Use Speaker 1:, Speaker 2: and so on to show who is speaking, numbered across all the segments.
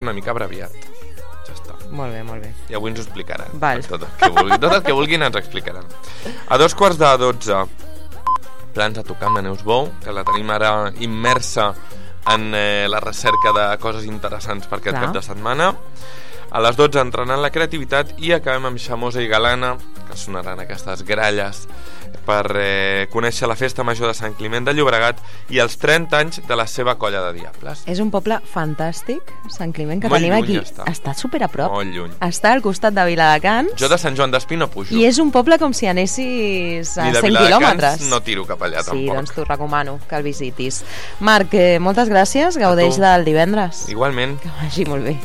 Speaker 1: una mica abreviat. Ja està.
Speaker 2: Molt bé, molt bé.
Speaker 1: I avui ens ho explicaran.
Speaker 2: Val.
Speaker 1: Tot el que vulguin ens explicaran. A 2:45, plans a tocar amb la Neus Bou, que la tenim ara immersa en la recerca de coses interessants per aquest cap de setmana. A les 12 entrenant la creativitat i acabem amb Xamosa i Galana, que sonaran aquestes gralles per conèixer la festa major de Sant Climent de Llobregat i els 30 anys de la seva colla de diables.
Speaker 2: És un poble fantàstic, Sant Climent, que
Speaker 1: Molt
Speaker 2: tenim
Speaker 1: lluny
Speaker 2: aquí. Està super a prop.
Speaker 1: Molt lluny.
Speaker 2: Està al costat de Viladecans.
Speaker 1: Jo de Sant Joan d'Espí no pujo.
Speaker 2: I és un poble com si anessis a 100
Speaker 1: I de
Speaker 2: quilòmetres.
Speaker 1: Viladecans no tiro cap allà, tampoc.
Speaker 2: Sí, doncs t'ho recomano, que el visitis. Marc, moltes gràcies, gaudeix del divendres.
Speaker 1: Igualment.
Speaker 2: Que vagi molt bé.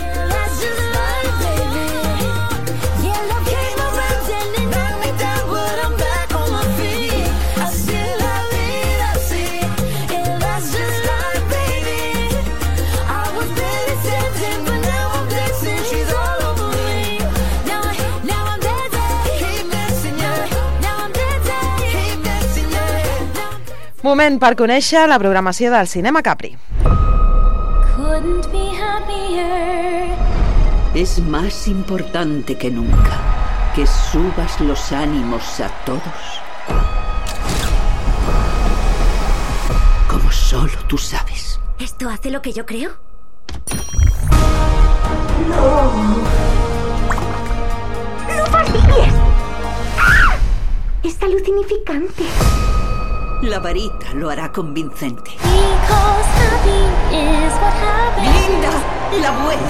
Speaker 2: Moment per conèixer la programació del Cinema Capri.
Speaker 3: Es más importante que nunca que subas los ánimos a todos. Como solo tú sabes.
Speaker 4: ¿Esto hace lo que yo creo?
Speaker 5: ¡No! ¡No fastidies! ¡Es alucinificante!
Speaker 3: La varita lo hará convincente.
Speaker 5: ¡Linda!
Speaker 3: La buena.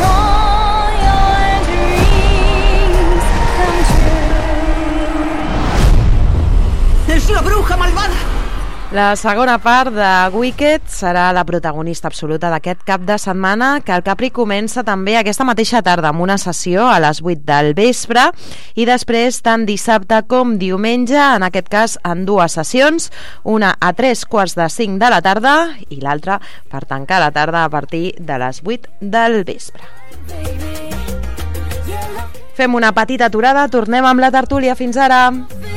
Speaker 3: ¡Es la bruja malvada!
Speaker 2: La segona part de Wicked serà la protagonista absoluta d'aquest cap de setmana, que el Capri comença també aquesta mateixa tarda amb una sessió a les 8 del vespre i després tant dissabte com diumenge, en aquest cas en dues sessions, una a 3:45 de la tarda i l'altra per tancar la tarda a partir de les 8 del vespre. Fem una petita aturada, tornem amb la tertúlia. Fins ara!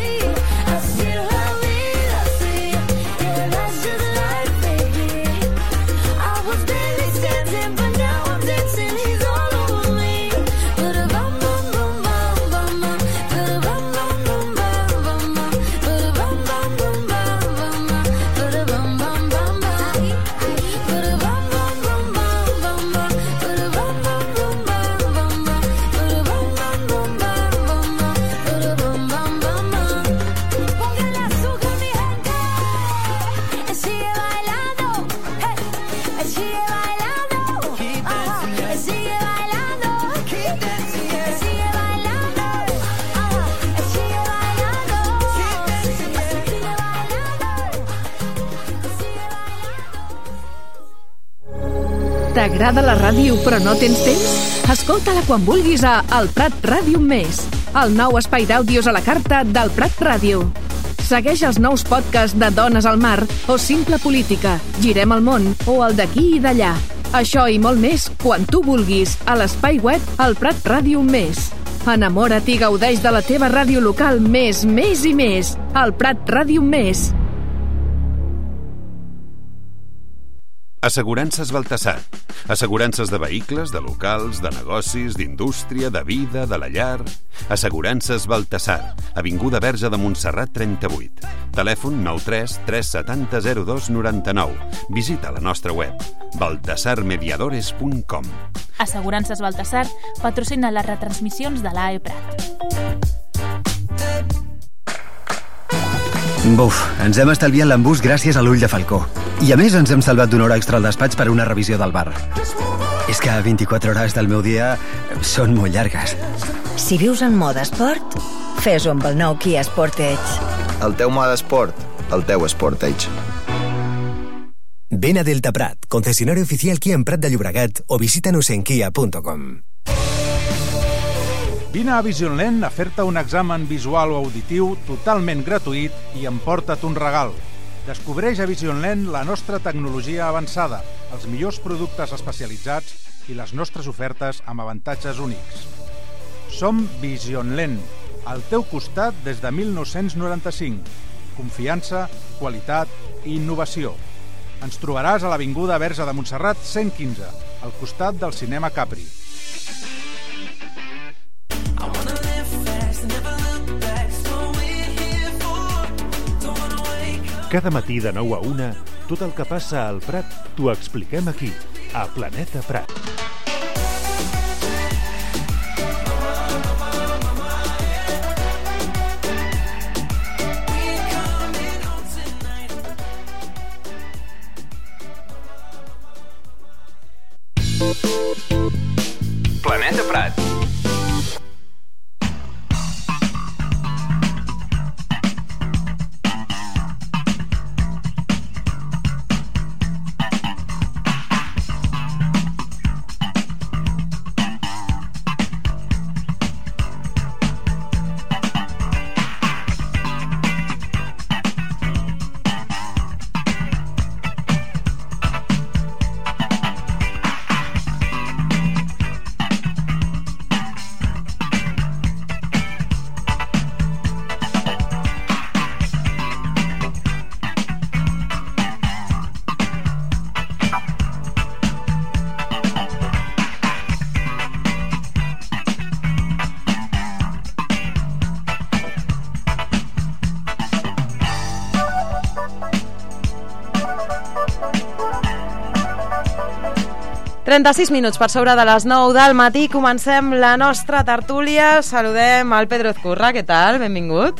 Speaker 6: T'agrada la ràdio però no tens temps? Escolta-la quan vulguis a El Prat Ràdio Més, el nou espai d'àudios a la carta del Prat Ràdio. Segueix els nous podcasts de Dones al Mar o Simple Política, Girem el món o el d'aquí i d'allà. Això i molt més quan tu vulguis a l'espai web El Prat Ràdio Més. Enamora't i gaudeix de la teva ràdio local més i més. El Prat Ràdio Més.
Speaker 7: Assegurances Baltasar. Assegurances de vehicles, de locals, de negocis, d'indústria, de vida, de la llar. Assegurances Baltasar. Avinguda Verge de Montserrat 38. Telèfon 93 370 02 99. Visita la nostra web baltasarmediadores.com.
Speaker 8: Assegurances Baltasar patrocina les retransmissions de l'AE Prat.
Speaker 9: Buf, ens hem estalviat l'embús gràcies a l'ull de falcó. I a més ens hem salvat d'una hora extra al despatx per una revisió del bar. És que 24 hores del meu dia són molt llargues.
Speaker 10: Si vius en mode esport, fes-ho amb el nou Kia Sportage.
Speaker 11: El teu mode esport, el teu Sportage.
Speaker 12: Ven a Delta Prat, concesionario oficial Kia en Prat de Llobregat o visítanos en kia.com.
Speaker 13: Vine a Visionland a fer-te un examen visual o auditiu totalment gratuït i emporta't un regal. Descobreix a Visionland la nostra tecnologia avançada, els millors productes especialitzats i les nostres ofertes amb avantatges únics. Som Visionland, al teu costat des de 1995. Confiança, qualitat i innovació. Ens trobaràs a l'Avinguda Verge de Montserrat 115 al costat del cinema Capri.
Speaker 4: Cada matí de 9 a 1, tot el que passa al Prat t'ho expliquem aquí, a Planeta Prat.
Speaker 14: Planeta Prat.
Speaker 2: ...36 minuts per sobre de les 9 del matí. Comencem la nostra tertúlia. Saludem al Pedro Ezcurra. Què tal? Benvingut.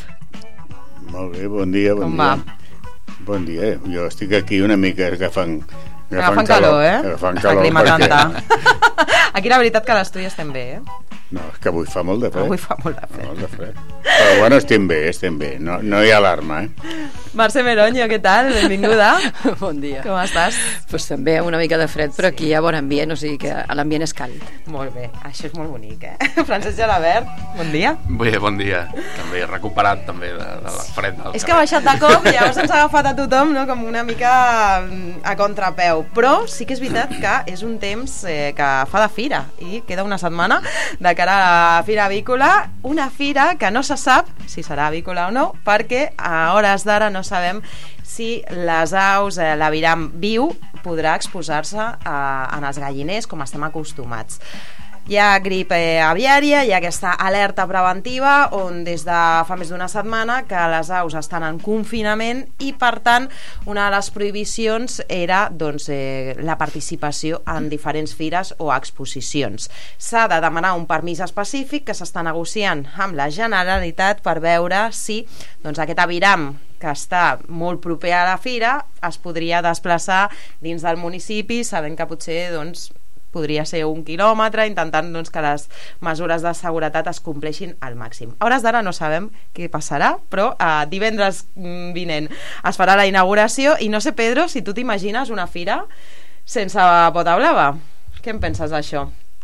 Speaker 15: Molt bé, bon dia.
Speaker 2: Com va?
Speaker 15: Bon dia. Jo estic aquí una mica agafant
Speaker 2: calor, eh?
Speaker 15: Agafant calor perquè...
Speaker 2: Aquí la veritat que a l'estudi estem bé, eh?
Speaker 15: No, és que avui fa molt de fred.
Speaker 2: Avui fa molt de fred.
Speaker 15: Molt de fred. Però bueno, estem bé. No hi ha alarma, eh?
Speaker 2: Mercè Meroño, què tal? Benvinguda.
Speaker 16: Bon dia.
Speaker 2: Com estàs?
Speaker 16: Pues també una mica de fred, però aquí hi ha bon ambient, o sigui que l'ambient és càlid.
Speaker 2: Molt bé, això és molt bonic, eh? Francesc Gelabert, bon dia.
Speaker 17: Bé, bon dia. També recuperat també de la fred del
Speaker 2: És que ha baixat de cop i llavors ens ha agafat a tothom, no? Com una mica a contrapeu. Però sí que és veritat que és un temps que fa de fira i queda una setmana de cara a la Fira Avícola, una fira que no se sap si serà avícola o no, perquè a hores d'ara no sabem si les aus, l'aviram viu, podrà exposar-se en els galliners com estem acostumats. Hi ha grip aviària, hi ha aquesta alerta preventiva on des de fa més d'una setmana que les aus estan en confinament i per tant una de les prohibicions era la participació en diferents fires o exposicions. S'ha de demanar un permís específic que s'està negociant amb la Generalitat per veure si aquest aviram que està molt proper a la fira es podria desplaçar dins del municipi, sabent que potser podria ser 1 quilòmetre, intentant que les mesures de seguretat es compleixin al màxim. A hores d'ara no sabem què passarà, però divendres vinent es farà la inauguració i no sé, Pedro, si tu t'imagines una fira sense pota blava. Què en penses d'això?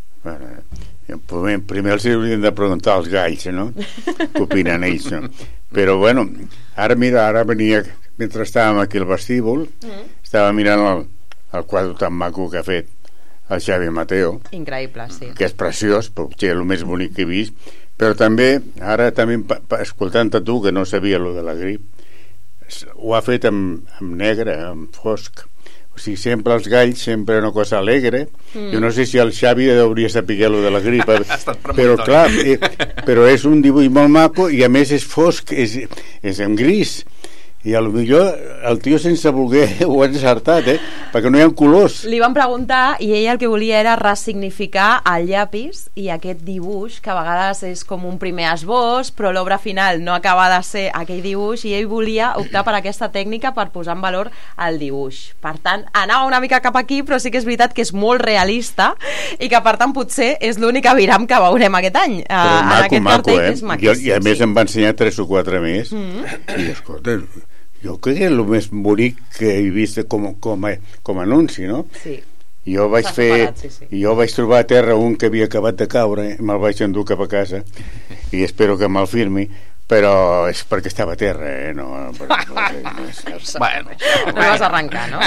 Speaker 15: Bueno, primer els hauríem de preguntar als galls, no? Què opinen ells, no? Però bueno, ara venia, mentre estàvem aquí al vestíbul, estava mirant el quadre tan maco que ha fet el Xavi Mateo.
Speaker 2: Increïble, sí.
Speaker 15: Que és preciós, potser el més bonic que he vist, però també, ara també escoltant-te tu, que no sabia lo de la grip, ho ha fet amb negre, amb fosc. O sigui, sempre els galls, sempre una cosa alegre. Jo no sé si el Xavi hauria saber lo de la grip, però clar, però és un dibuix molt maco i a més és fosc, és en gris. I potser el tio sense voler ho ha encertat, perquè no hi ha colors.
Speaker 2: Li van preguntar i ell el que volia era ressignificar el llapis i aquest dibuix, que a vegades és com un primer esbós, però l'obra final no acaba de ser aquell dibuix i ell volia optar per aquesta tècnica per posar en valor el dibuix. Per tant, anava una mica cap aquí, però sí que és veritat que és molt realista i que per tant potser és l'únic aviram que veurem aquest any.
Speaker 15: Però maco, és maquíssim. I a més em va ensenyar 3 o 4 més. I escolta, jo crec que és el més bonic que he vist com a anunci, no?
Speaker 2: Sí.
Speaker 15: Jo vaig trobar a terra un que havia acabat de caure, me'l vaig endur cap a casa i espero que me'l firmi, però és perquè estava a terra, no?
Speaker 2: Bueno, no vas arrencar, no?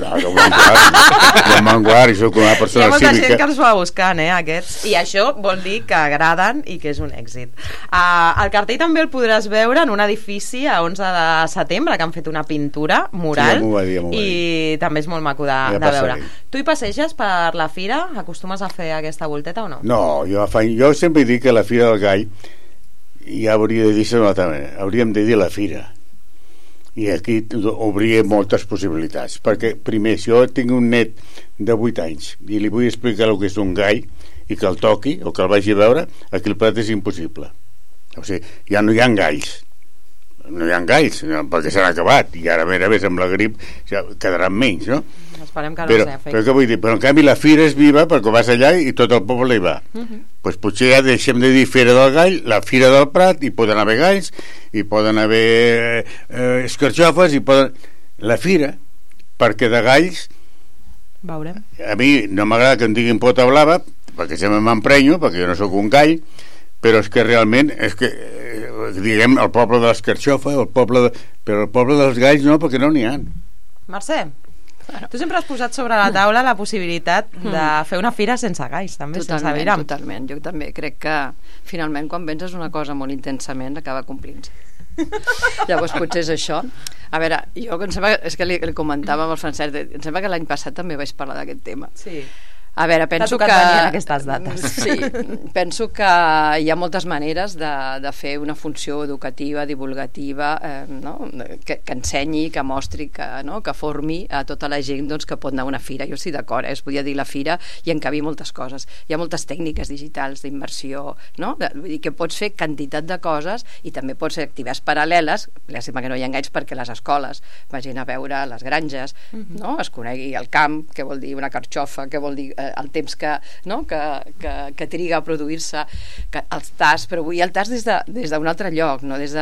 Speaker 15: Jo m'enguard, i soc una persona cívica.
Speaker 2: Hi ha molta gent que els va buscant, aquests, i això vol dir que agraden i que és un èxit. El cartell també el podràs veure en un edifici a 11 de setembre, que han fet una pintura mural, i també és molt maco de veure. Tu hi passeges per la fira? Acostumes a fer aquesta volteta o no?
Speaker 15: No, jo sempre dic que la Fira del Gall ja hauria de dir-se d'una altra manera, hauríem de dir la fira, i aquí obria moltes possibilitats, perquè primer, si jo tinc un net de 8 anys i li vull explicar el que és un gall i que el toqui o que el vagi a veure, aquí el Prat és impossible. O sigui, ja no hi ha galls, perquè s'han acabat, i ara a més amb la grip ja quedaran menys, no?
Speaker 2: Esperem que no s'afecti.
Speaker 15: Però què vull dir? Però en canvi la fira és viva perquè vas allà i tot el poble hi va. Pues potser ja deixem de dir Fira del Gall, la Fira del Prat, i poden haver galls, i poden haver escarxofes, i poden... La fira, perquè de galls
Speaker 2: veurem.
Speaker 15: A mi no m'agrada que em diguin pota blava, perquè sempre m'emprenyo, perquè jo no sóc un gall, però és que realment diguem el poble de l'escarxofa, però el poble dels galls no, perquè no n'hi ha.
Speaker 2: Mercè, tu sempre has posat sobre la taula la possibilitat de fer una fira sense galls, també, sense aviram.
Speaker 16: Totalment, jo també crec que finalment quan penses una cosa molt intensament acaba complint-se. Llavors potser és això. A veure, jo em sembla, és que li comentava amb el Francesc, em sembla que l'any passat també vaig parlar d'aquest tema.
Speaker 2: Sí.
Speaker 16: A veure, penso que...
Speaker 2: aquestes dates.
Speaker 16: Sí, penso que hi ha moltes maneres de fer una funció educativa, divulgativa, no? que ensenyi, que mostri, que formi a tota la gent que pot anar a una fira. Jo estic d'acord, es podia dir la fira i encabir moltes coses. Hi ha moltes tècniques digitals d'immersió, no? Vull dir que pots fer quantitat de coses i també pots fer activitats paral·leles, llàstima que no hi ha galls perquè les escoles vagin a veure les granges, no? Es conegui el camp, què vol dir una carxofa, què vol dir el temps que triga a produir-se, els tasts, però vull el tast des d'un altre lloc, no? Des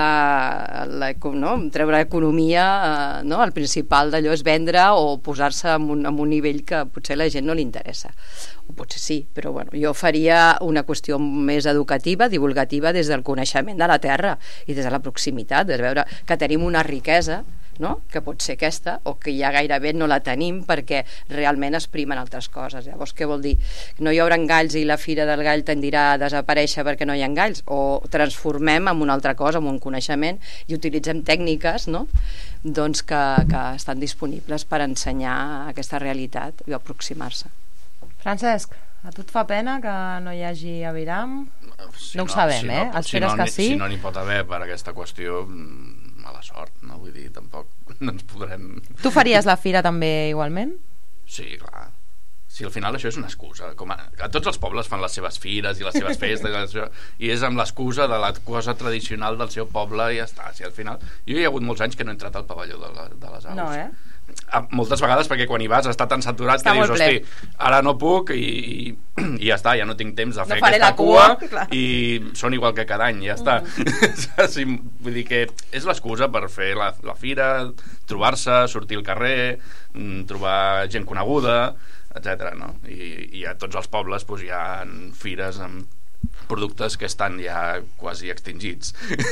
Speaker 16: de treure economia, el principal d'allò és vendre o posar-se en un nivell que potser a la gent no li interessa, o potser sí, però bueno, jo faria una qüestió més educativa, divulgativa, des del coneixement de la terra i des de la proximitat, de veure que tenim una riquesa, no? Que pot ser aquesta, o que ja gairebé no la tenim perquè realment es primen altres coses. Llavors, què vol dir? No hi haurà galls i la Fira del Gall tendirà a desaparèixer perquè no hi ha galls, o transformem en una altra cosa, en un coneixement, i utilitzem tècniques, no? Doncs que estan disponibles per ensenyar aquesta realitat i aproximar-se.
Speaker 2: Francesc, a tu et fa pena que no hi hagi aviram? No ho sabem, esperes que sí?
Speaker 17: Si no n'hi pot haver per aquesta qüestió, mala sort, no? Vull dir, tampoc no ens podrem...
Speaker 2: Tu faries la fira també igualment?
Speaker 17: Sí, clar. Sí, al final això és una excusa. A tots els pobles fan les seves fires i les seves festes i és amb l'excusa de la cosa tradicional del seu poble i ja està. Si al final... Jo hi ha hagut molts anys que no he entrat al pavelló de les aus.
Speaker 2: No,
Speaker 17: moltes vegades perquè quan hi vas està tan saturat que dius, hosti, ara no puc i ja està, ja no tinc temps de fer aquesta cua i són igual que cada any, ja està. Sí, vull dir que és l'excusa per fer la fira, trobar-se, sortir al carrer, trobar gent coneguda, etc. No? I a tots els pobles hi ha fires amb productes que estan ja quasi extingits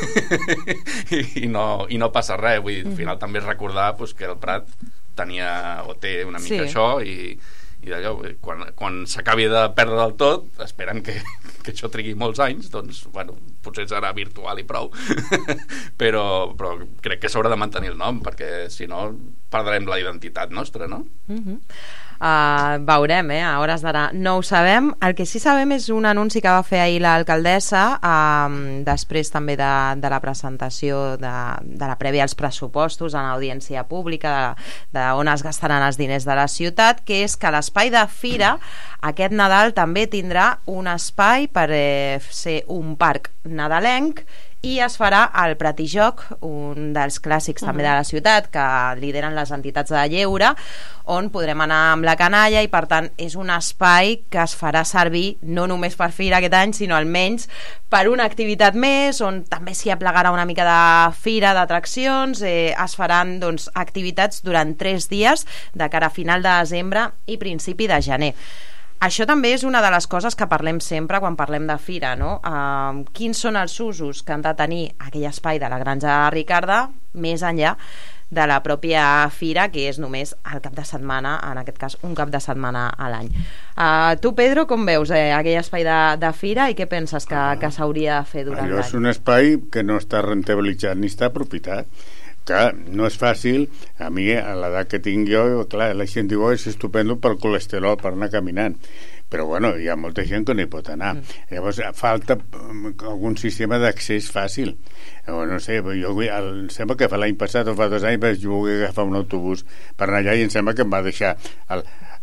Speaker 17: i no passa res, vull dir, al final també és recordar que el Prat tenia o té una mica això i d'allò, quan s'acabi de perdre del tot, esperem que això trigui molts anys, doncs bueno, potser serà virtual i prou però crec que s'haurà de mantenir el nom perquè si no perdrem la identitat nostra, no?
Speaker 2: Veurem, a hores d'ara no ho sabem. El que sí sabem és un anunci que va fer ahir l'alcaldessa després també de la presentació de la prèvia als pressupostos en audiència pública on es gastaran els diners de la ciutat, que és que l'espai de fira aquest Nadal també tindrà un espai per ser un parc nadalenc i es farà al Prat i Joc, un dels clàssics també de la ciutat que lideren les entitats de lleure, on podrem anar amb la canalla i per tant és un espai que es farà servir no només per fira aquest any, sinó almenys per una activitat més, on també s'hi aplegarà una mica de fira, d'atraccions, es faran activitats durant 3 dies de cara a final de desembre i principi de gener. Això també és una de les coses que parlem sempre quan parlem de fira, no? Quins són els usos que han de tenir aquell espai de la Granja Ricarda més enllà de la pròpia fira, que és només el cap de setmana, en aquest cas un cap de setmana a l'any. Tu, Pedro, com veus aquell espai de fira i què penses que s'hauria de fer durant l'any?
Speaker 15: Allò és un espai que no està rentabilitzat ni està aprofitat. Clar, no és fàcil. A mi, a l'edat que tinc jo, clar, la gent diu, és estupendo pel colesterol, per anar caminant. Però, bueno, hi ha molta gent que no hi pot anar. Llavors, falta algun sistema d'accés fàcil. No sé, jo em sembla que l'any passat o fa 2 anys vaig voler agafar un autobús per anar allà i em sembla que em va deixar a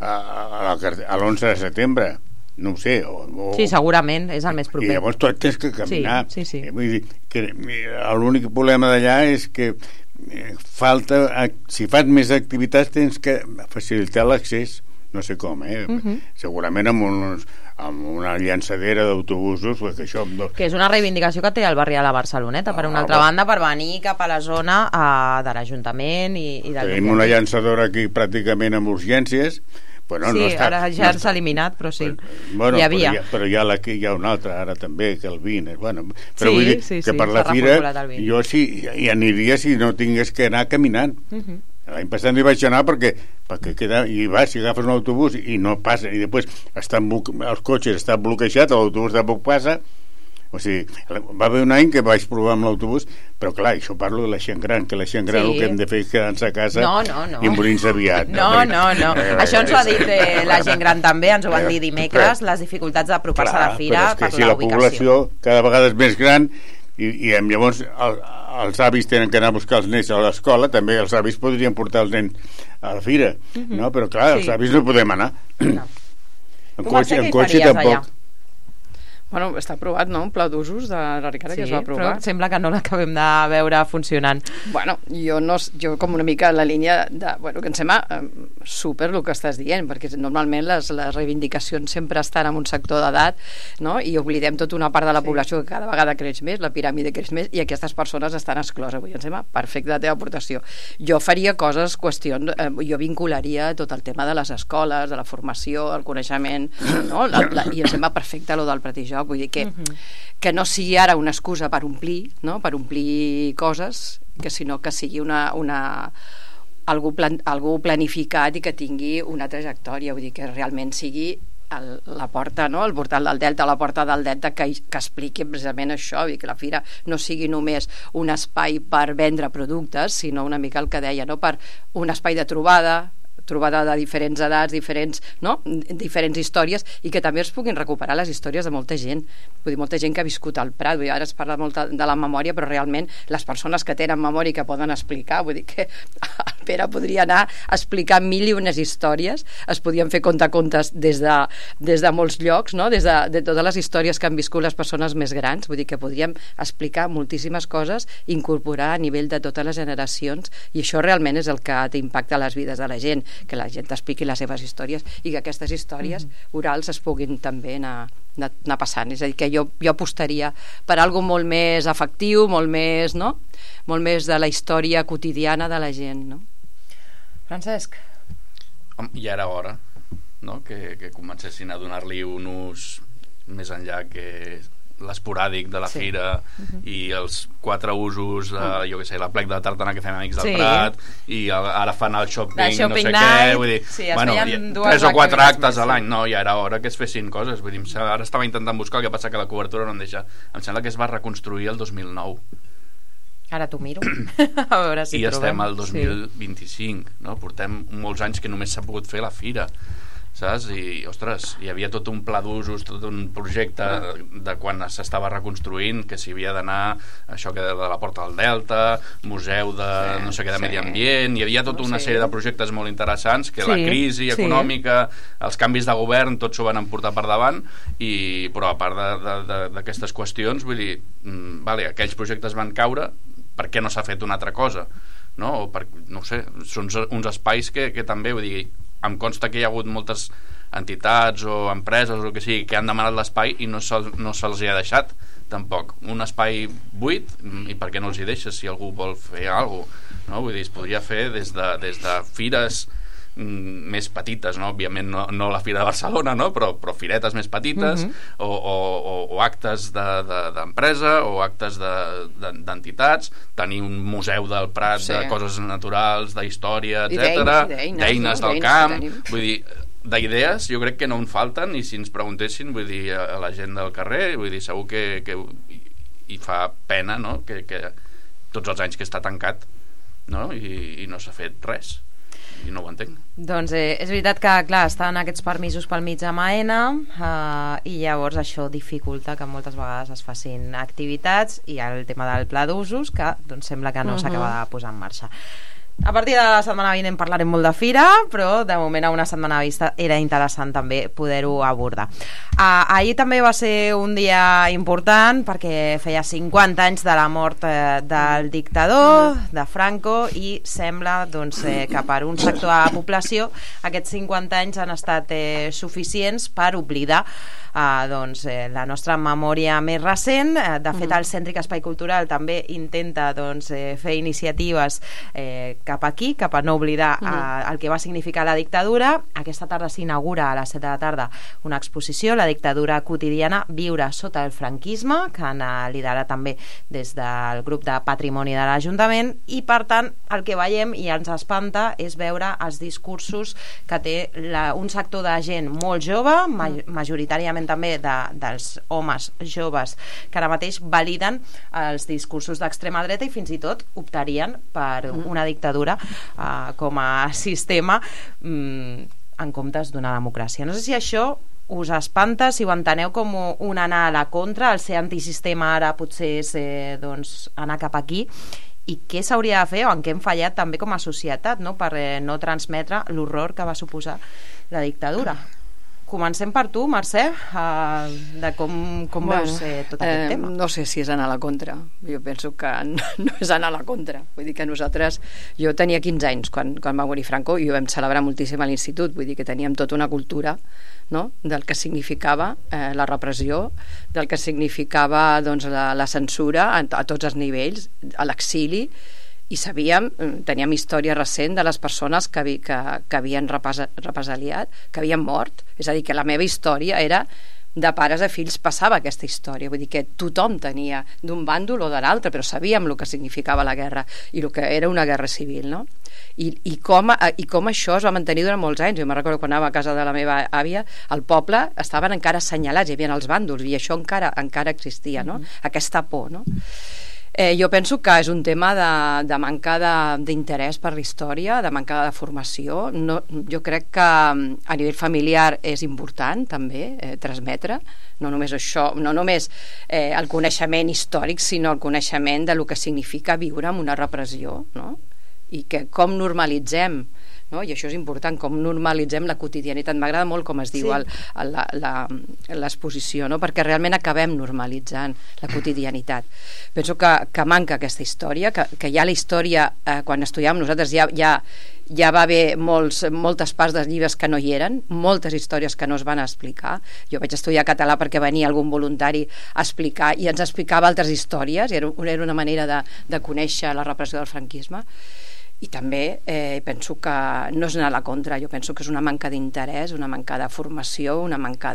Speaker 15: l'11 de setembre. No ho sé.
Speaker 2: Sí, segurament, és el més proper.
Speaker 15: I llavors tu tens que caminar.
Speaker 2: Sí.
Speaker 15: Vull dir que l'únic problema d'allà és que falta, si fas més activitats tens que facilitar l'accés, no sé com, segurament amb una llançadera d'autobusos, que això...
Speaker 2: Que és una reivindicació que té el barri a la Barceloneta, per una altra banda, per venir cap a la zona de l'Ajuntament i del...
Speaker 15: Tenim una llançadora aquí pràcticament amb urgències. Bueno,
Speaker 2: sí,
Speaker 15: no està,
Speaker 2: ara ja s'ha eliminat, però sí, hi havia.
Speaker 15: Però hi ha una altra, ara també, que el vin. Bueno, però vull dir que per la fira jo sí hi aniria si no tingués que anar caminant. L'any passat hi vaig anar perquè queda, i vas, si agafes un autobús i no passa, i després els cotxes estan bloquejats, l'autobús tampoc passa. O sigui, va haver un any que vaig provar amb l'autobús, però clar, això parlo de la gent gran, que la gent gran el que hem de fer és quedar-nos a casa i morir-nos aviat.
Speaker 2: No. Això ens ho ha dit la gent gran també, ens ho van dir dimecres, les dificultats d'apropar-se a la fira per la ubicació.
Speaker 15: Però és que si la població cada vegada és més gran i llavors els avis tenen que anar a buscar els nens a l'escola, també els avis podrien portar els nens a la fira, no? Però clar, els avis no podem anar. En cotxe tampoc.
Speaker 16: Bueno, està aprovat, no?, un pla d'usos de la Ricarda que es va aprovar.
Speaker 2: Però sembla que no l'acabem de veure funcionant.
Speaker 16: Bueno, jo com una mica la línia de... Bueno, que em sembla super el que estàs dient, perquè normalment les reivindicacions sempre estan en un sector d'edat, no?, i oblidem tota una part de la població que cada vegada creix més, la piràmide creix més, i aquestes persones estan excloses. Avui em sembla perfecta la teva aportació. Jo faria coses, jo vincularia tot el tema de les escoles, de la formació, el coneixement, no?, i em sembla perfecte lo del Prat i Joc. Vull dir que no sigui ara una excusa per omplir, no?, per omplir coses, sinó que sigui algú planificat i que tingui una trajectòria, vull dir que realment sigui la porta, no?, el portal del Delta, la porta del Delta que expliqui precisament això, i que la fira no sigui només un espai per vendre productes, sinó una mica el que deia, no?, per un espai de trobada de diferents edats, diferents històries, i que també es puguin recuperar les històries de molta gent. Vull dir, molta gent que ha viscut al Prat. Vull dir, ara es parla molt de la memòria, però realment les persones que tenen memòria i que poden explicar, vull dir que el Pere podria anar a explicar 1000 i unes històries, es podien fer contacontes des de molts llocs, no?, des de totes les històries que han viscut les persones més grans. Vull dir que podríem explicar moltíssimes coses, incorporar a nivell de totes les generacions, i això realment és el que impacta les vides de la gent, que la gent expliqui les seves històries i que aquestes històries orals es puguin també anar passant. És a dir, que jo apostaria per algo molt més afectiu, molt més de la història quotidiana de la gent, no?
Speaker 2: Francesc?
Speaker 17: Ja era hora, no?, que comencessin a donar-li un ús més enllà que l'esporàdic de la fira i els 4 usos jo què sé, la plec de tartana que fem Amics del Prat, i ara fan el shopping no sé què, vull dir, bueno, 3 o 4 actes a l'any, no, ja era hora que es fessin coses, vull dir, ara estava intentant buscar, el que passa que la cobertura no em deixa, em sembla que es va reconstruir el 2009.
Speaker 2: Ara t'ho miro a veure si
Speaker 17: i estem al 2025, no? Portem molts anys que només s'ha pogut fer la fira, saps? I, ostres, hi havia tot un pla d'usos, tot un projecte de quan s'estava reconstruint, que s'hi havia d'anar, això que de la Porta del Delta, museu de no sé què de medi ambient, hi havia tota una sèrie de projectes molt interessants, que la crisi econòmica, els canvis de govern, tots s'ho van emportar per davant, però a part d'aquestes qüestions, vull dir, aquells projectes van caure, per què no s'ha fet una altra cosa? No ho sé, són uns espais que també, vull dir, em consta que hi ha hagut moltes entitats o empreses o el que sigui que han demanat l'espai i no se'ls hi ha deixat tampoc. Un espai buit, i per què no els hi deixes si algú vol fer alguna cosa, no? Vull dir, es podria fer des de fires més petites, no? Òbviament no la Fira de Barcelona, no? però firetes més petites, o actes d'empresa, o actes d'entitats, tenir un museu del Prat de coses naturals, d'història, etc, d'eines del camp, vull dir, d'idees jo crec que no en falten, i si ens preguntessin, vull dir, a la gent del carrer, vull dir, segur que hi fa pena, no? que tots els anys que està tancat, no? I no s'ha fet res, i no ho entenc.
Speaker 2: Doncs és veritat que, clar, estan aquests permisos pel mig de Maena, i llavors això dificulta que moltes vegades es facin activitats, i el tema del pla d'usos, que doncs sembla que no s'acaba de posar en marxa. A partir de la setmana vinent parlarem molt de fira, però de moment a una setmana vista era interessant també poder-ho abordar. Ahir també va ser un dia important perquè feia 50 anys de la mort del dictador, de Franco, i sembla doncs, que per un sector de la població aquests 50 anys han estat suficients per oblidar doncs, la nostra memòria més recent. De fet, el Cèntric Espai Cultural també intenta doncs, fer iniciatives cap aquí, cap a no oblidar el que va significar la dictadura. Aquesta tarda s'inaugura a les 7 de la tarda una exposició, La dictadura quotidiana, viure sota el franquisme, que han liderat també des del grup de patrimoni de l'Ajuntament, i per tant el que veiem i ens espanta és veure els discursos que té un sector de gent molt jove, majoritàriament també dels homes joves, que ara mateix validen els discursos d'extrema dreta i fins i tot optarien per una dictadura com a sistema en comptes d'una democràcia. No sé si això us espanta, si ho enteneu com un anar a la contra, el ser antisistema ara potser és doncs, anar cap aquí, i què s'hauria de fer o en què hem fallat també com a societat, no? Per no transmetre l'horror que va suposar la dictadura. Comencem per tu, Mercè, de com veus tot aquest tema.
Speaker 16: No sé si és anar a la contra. Jo penso que no és anar a la contra. Vull dir que nosaltres... Jo tenia 15 anys quan va morir Franco i ho vam celebrar moltíssim a l'institut. Vull dir que teníem tota una cultura, no?, del que significava la repressió, del que significava doncs, la censura a tots els nivells, a l'exili, i teníem història recent de les persones que havien represaliat, que havien mort. És a dir, que la meva història era de pares a fills, passava aquesta història. Vull dir que tothom tenia d'un bàndol o de l'altre, però sabíem el que significava la guerra i el que era una guerra civil, no? I com això es va mantenir durant molts anys. Jo me'n recordo quan anava a casa de la meva àvia, al poble estaven encara assenyalats, hi havia els bàndols, i això encara existia, no? Aquesta por, no? Jo penso que és un tema de manca d'interès per la història, de manca de formació. Jo crec que a nivell familiar és important també transmetre no només això, no només el coneixement històric, sinó el coneixement de lo que significa viure amb una repressió, no? I que com normalitzem, no? I això és important, com normalitzem la quotidianitat. M'agrada molt com es diu l'exposició, no? Perquè realment acabem normalitzant la quotidianitat. Penso que manca aquesta història, que ja la història, quan estudiàvem nosaltres, ja va haver moltes parts dels llibres que no hi eren, moltes històries que no es van explicar. Jo vaig estudiar català perquè venia algun voluntari a explicar i ens explicava altres històries, era una manera de conèixer la repressió del franquisme. I també penso que no és anar a la contra, jo penso que és una manca d'interès, una manca de formació, una manca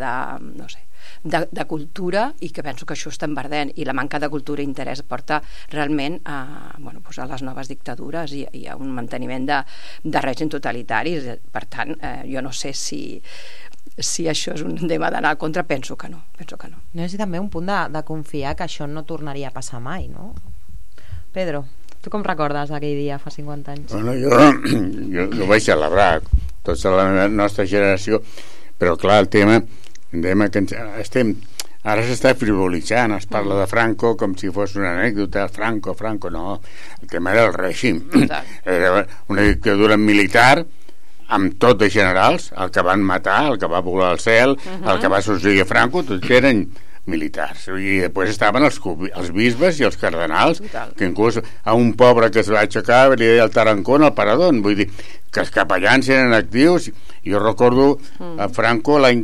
Speaker 16: de cultura, i que penso que això està embardent, i la manca de cultura i interès porta realment a les noves dictadures i a un manteniment de règim totalitaris. Per tant, jo no sé si això és un tema d'anar a contra, penso que no.
Speaker 2: No és també un punt de confiar que això no tornaria a passar mai, no? Pedro, tu com recordes aquell dia fa 50 anys?
Speaker 15: Bueno, jo ho vaig celebrar, tota la nostra generació, però clar, el tema que ara s'està frivolitzant, es parla de Franco com si fos una anècdota, Franco, no, el tema era el règim, era una dictadura militar amb tot de generals, el que van matar, el que va volar al cel, el que va succeir a Franco, tots eren militars, i després estaven els bisbes i els cardenals, que inclús a un pobre que es va aixecar li deia el tarancón al paradón, vull dir que els capellans eren actius. Jo recordo a Franco l'any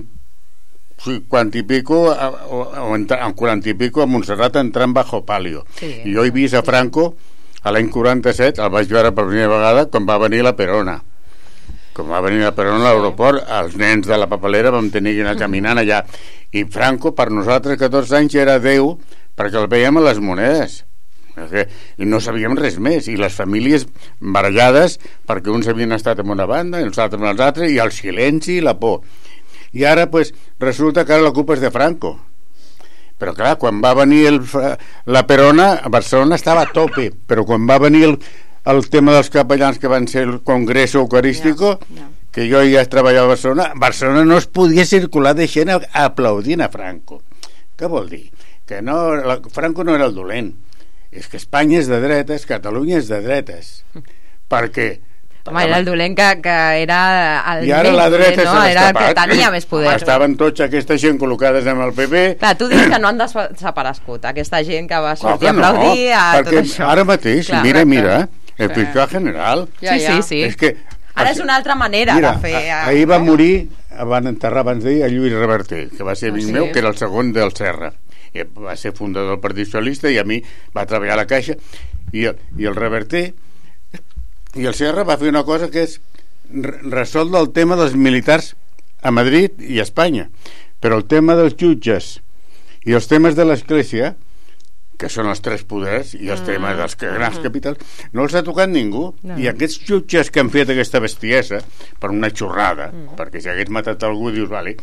Speaker 15: 50 i pico o en 40 i pico a Montserrat entrant bajo palio, i jo he vist a Franco a l'any 47, el vaig veure per primera vegada quan va venir la Perona, quan va venir la Perón a l'aeroport, els nens de la papelera vam tenir que anar caminant allà, i Franco per nosaltres 14 anys era Déu, perquè el veiem a les monedes i no sabíem res més, i les famílies barallades perquè uns havien estat en una banda i els altres en els altres, i el silenci i la por. I ara pues, resulta que ara la culpa és de Franco, però clar, quan va venir la Perona, a Barcelona estava a tope, però quan va venir el tema dels capellans, que van ser el Congreso Eucarístico, que jo ja treballava a Barcelona no es podia circular de gent aplaudint a Franco. Què vol dir? Que no, Franco no era el dolent, és que Espanya és de dretes, Catalunya és de dretes. Per què?
Speaker 2: Home, era el dolent que era el
Speaker 15: i ara la dreta
Speaker 2: no? Era el que tenia més poder.
Speaker 15: Estaven tots aquesta gent col·locades amb el PP.
Speaker 2: Clar, tu dius que no han desaparegut aquesta gent que va sortir a aplaudir a tot això.
Speaker 15: Ara mateix, clar, mira, el fiscal general.
Speaker 2: Sí.
Speaker 15: És que,
Speaker 2: ara és una altra manera de fer...
Speaker 15: Ahir va morir, van enterrar abans d'ahir a Lluís Reverter, que va ser amic meu, que era el segon del Serra. I va ser fundador del Partit Socialista, i a mi va treballar a la Caixa, i el Reverter i el Serra va fer una cosa que és resoldre el tema dels militars a Madrid i a Espanya, però el tema dels jutges i els temes de l'Església, que són els tres poders, i els temes dels grans capitals, no els ha tocat ningú. I aquests jutges que han fet aquesta bestiesa per una xorrada, perquè si hagués matat algú dius, vale,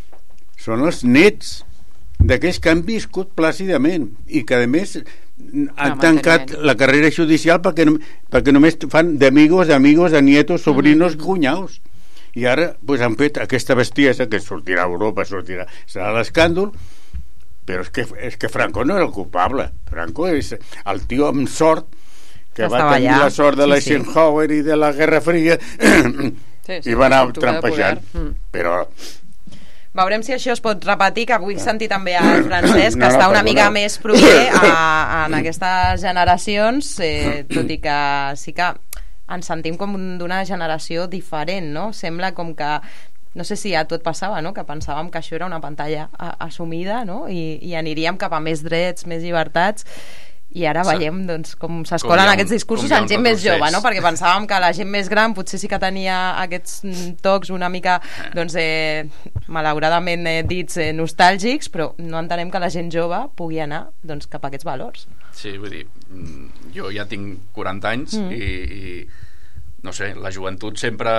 Speaker 15: són els nets d'aquells que han viscut plàcidament i que a més han tancat la carrera judicial perquè només fan d'amigos, de nietos, sobrinos, cunyaus, i ara pues, han fet aquesta bestiesa que sortirà a Europa, serà l'escàndol, però és que Franco no era el culpable. Franco és el tio amb sort que va tenir la sort de l'Eisenhower i de la Guerra Fria i va anar trampejant, però
Speaker 2: veurem si això es pot repetir, que vull sentir també al Francesc, que està una mica més proper en aquestes generacions, tot i que sí que ens sentim com d'una generació diferent, no? Sembla com que, no sé si a tu et passava, no? Que pensàvem que això era una pantalla assumida, no? I aniríem cap a més drets, més llibertats, i ara veiem doncs, com s'escolen aquests discursos en gent més jove, no? Perquè pensàvem que la gent més gran potser sí que tenia aquests tocs una mica doncs, malauradament dits nostàlgics, però no entenem que la gent jove pugui anar doncs, cap a aquests valors.
Speaker 17: Sí, vull dir, jo ja tinc 40 anys i no sé, la joventut sempre,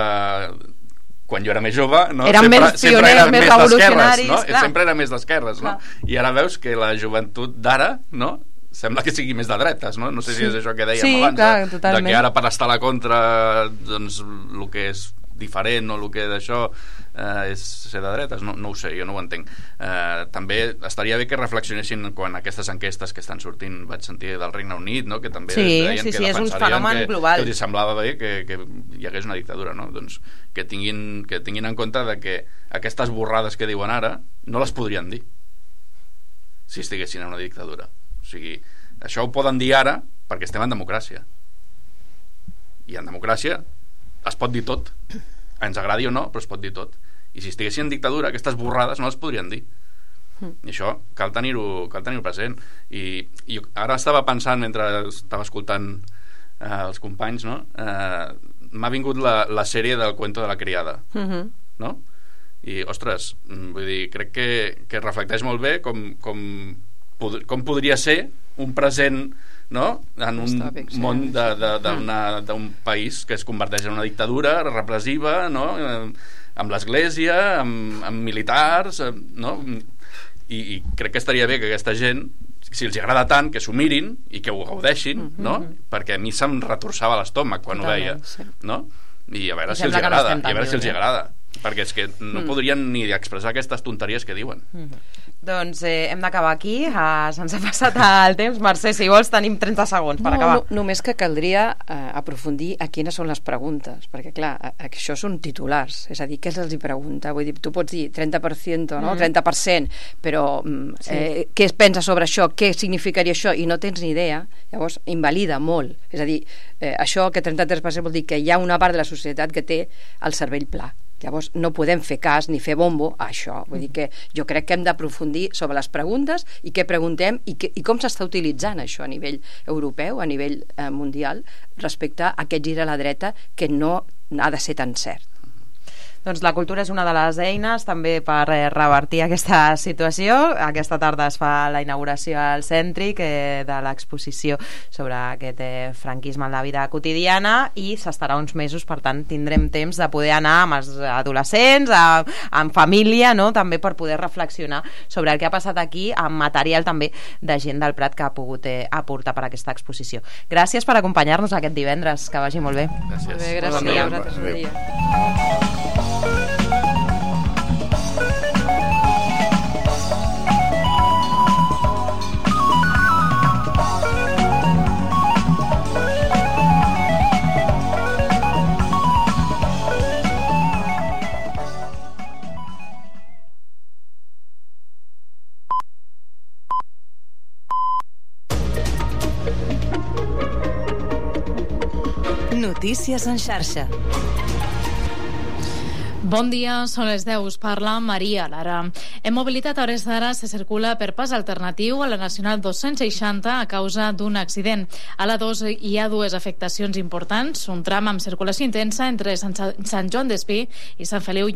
Speaker 17: quan jo era més jove, no?
Speaker 2: Eren més pioners, més revolucionaris,
Speaker 17: no? Sempre era més d'esquerres, no? I ara veus que la joventut d'ara, no? Sembla que sigui més de dretes, no? No sé si és això que dèiem abans,
Speaker 2: clar,
Speaker 17: de que ara per estar a la contra doncs el que és diferent o el que d'això és ser de dretes, no ho sé, jo no ho entenc. També estaria bé que reflexionessin quan aquestes enquestes que estan sortint, vaig sentir del Regne Unit, no? Que també deien que
Speaker 2: és un fenomen global,
Speaker 17: que els semblava bé que hi hagués una dictadura, no? Doncs que tinguin en compte de que aquestes borrades que diuen ara no les podrien dir si estiguessin en una dictadura. O sigui, això ho poden dir ara perquè estem en democràcia, i en democràcia es pot dir tot, ens agradi o no, però es pot dir tot. I si estiguessin en dictadura, aquestes borrades no les podrien dir. I això cal tenir-ho present. I ara estava pensant, mentre estava escoltant els companys, no? M'ha vingut la sèrie del Cuento de la criada, no? I, ostres, vull dir, crec que reflecteix molt bé com podria ser un present, no? En un món d'un país que es converteix en una dictadura repressiva, no? Amb l'església, amb militars, no? I crec que estaria bé que aquesta gent, si els agrada tant, que s'ho mirin i que ho gaudeixin, no? Perquè a mi se'm retorçava l'estómac quan ho veia, no? I a veure si els agrada, perquè és que no podrien ni expressar aquestes tonteries que diuen.
Speaker 2: Doncs hem d'acabar aquí, se'ns ha passat el temps. Mercè, si vols tenim 30 segons per acabar.
Speaker 16: Només que caldria aprofundir a quines són les preguntes, perquè clar, això són titulars, és a dir, què se'ls pregunta? Vull dir, tu pots dir 30%, no? 30%, però què es pensa sobre això, què significaria això, i no tens ni idea, llavors invalida molt. És a dir, això que 33% vol dir que hi ha una part de la societat que té el cervell pla. Llavors no podem fer cas ni fer bombo a això. Vull dir que jo crec que hem d'aprofundir sobre les preguntes i què preguntem i com s'està utilitzant això a nivell europeu, a nivell mundial, respecte a aquest gir a la dreta que no ha de ser tan cert.
Speaker 2: Doncs la cultura és una de les eines també per revertir aquesta situació. Aquesta tarda es fa la inauguració al Cèntric de l'exposició sobre aquest franquisme en la vida quotidiana i s'estarà uns mesos, per tant tindrem temps de poder anar amb els adolescents, amb família, no? També per poder reflexionar sobre el que ha passat aquí amb material també de gent del Prat que ha pogut aportar per aquesta exposició. Gràcies per acompanyar-nos aquest divendres, que vagi molt bé.
Speaker 1: Gràcies.
Speaker 16: Molt bé, gràcies. Bon dia. Bon dia.
Speaker 10: Notícies en xarxa.
Speaker 14: Bon dia, són les 10, us parla Maria Lara. En mobilitat a hores d'ara se circula per pas alternatiu a la Nacional 260 a causa d'un accident. A la 2 hi ha dues afectacions importants, un tram amb circulació intensa entre Sant Joan d'Espí i Sant Feliu